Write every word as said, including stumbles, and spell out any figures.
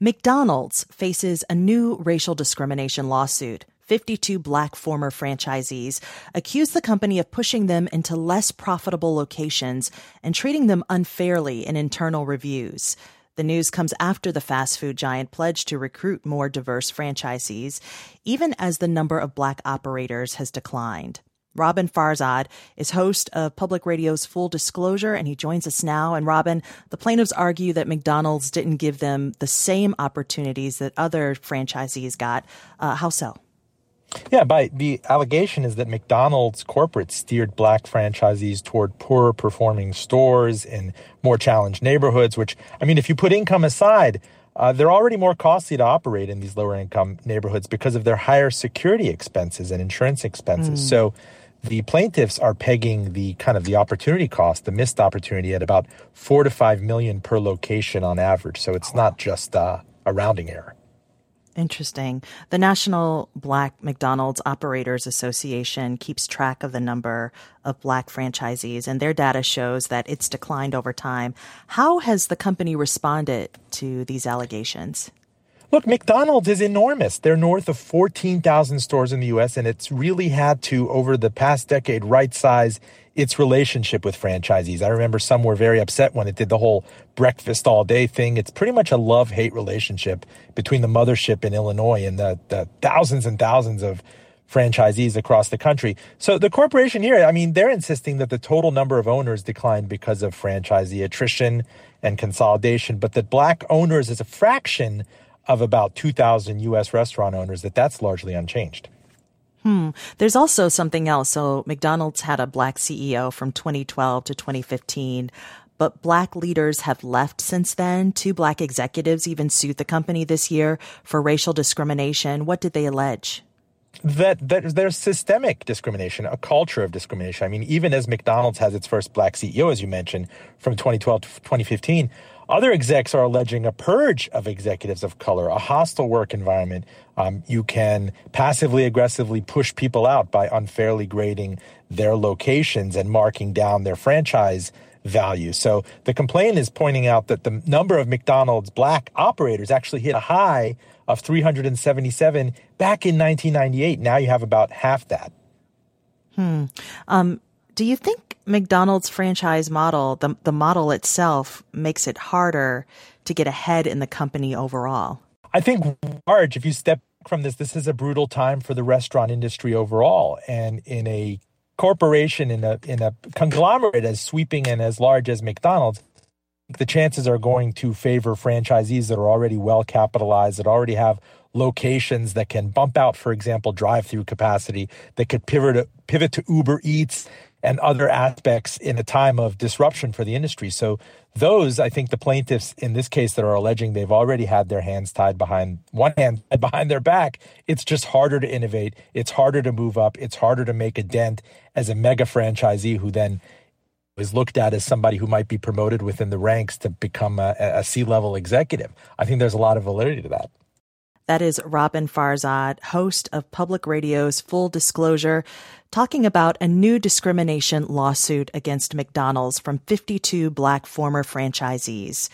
McDonald's faces a new racial discrimination lawsuit. fifty-two black former franchisees accuse the company of pushing them into less profitable locations and treating them unfairly in internal reviews. The news comes after the fast food giant pledged to recruit more diverse franchisees, even as the number of black operators has declined. Robin Farzad is host of Public Radio's Full Disclosure, and he joins us now. And Robin, the plaintiffs argue that McDonald's didn't give them the same opportunities that other franchisees got. Uh, how so? Yeah, by the allegation is that McDonald's corporate steered black franchisees toward poorer performing stores in more challenged neighborhoods, which, I mean, if you put income aside, uh, they're already more costly to operate in these lower income neighborhoods because of their higher security expenses and insurance expenses. Mm. So the plaintiffs are pegging the kind of the opportunity cost, the missed opportunity, at about four to five million per location on average. So it's not just uh, a rounding error. Interesting. The National Black McDonald's Operators Association keeps track of the number of black franchisees, and their data shows that it's declined over time. How has the company responded to these allegations? Look, McDonald's is enormous. They're north of fourteen thousand stores in the U S, and it's really had to, over the past decade, right-size its relationship with franchisees. I remember some were very upset when it did the whole breakfast all day thing. It's pretty much a love-hate relationship between the mothership in Illinois and the, the thousands and thousands of franchisees across the country. So the corporation here, I mean, they're insisting that the total number of owners declined because of franchisee attrition and consolidation, but that black owners is a fraction of about two thousand U S restaurant owners, that that's largely unchanged. Hmm. There's also something else. So McDonald's had a black C E O from twenty twelve to twenty fifteen, but black leaders have left since then. Two black executives even sued the company this year for racial discrimination. What did they allege? That, that there's systemic discrimination, a culture of discrimination. I mean, even as McDonald's has its first black C E O, as you mentioned, from twenty twelve to twenty fifteen, other execs are alleging a purge of executives of color, a hostile work environment. Um, you can passively aggressively push people out by unfairly grading their locations and marking down their franchise value. So the complaint is pointing out that the number of McDonald's black operators actually hit a high of three hundred seventy-seven back in nineteen ninety-eight. Now you have about half that. Hmm. Um, do you think McDonald's franchise model, the, the model itself, makes it harder to get ahead in the company overall? I think large, if you step from this, this is a brutal time for the restaurant industry overall. And in a corporation, in a in a conglomerate as sweeping and as large as McDonald's, the chances are going to favor franchisees that are already well capitalized, that already have locations that can bump out, for example, drive-through capacity, that could pivot to, pivot to Uber Eats and other aspects in a time of disruption for the industry. So those, I think the plaintiffs in this case that are alleging they've already had their hands tied behind one hand tied behind their back, it's just harder to innovate. It's harder to move up. It's harder to make a dent as a mega franchisee who then is looked at as somebody who might be promoted within the ranks to become a, a C-level executive. I think there's a lot of validity to that. That is Robin Farzad, host of Public Radio's Full Disclosure, talking about a new discrimination lawsuit against McDonald's from fifty-two black former franchisees.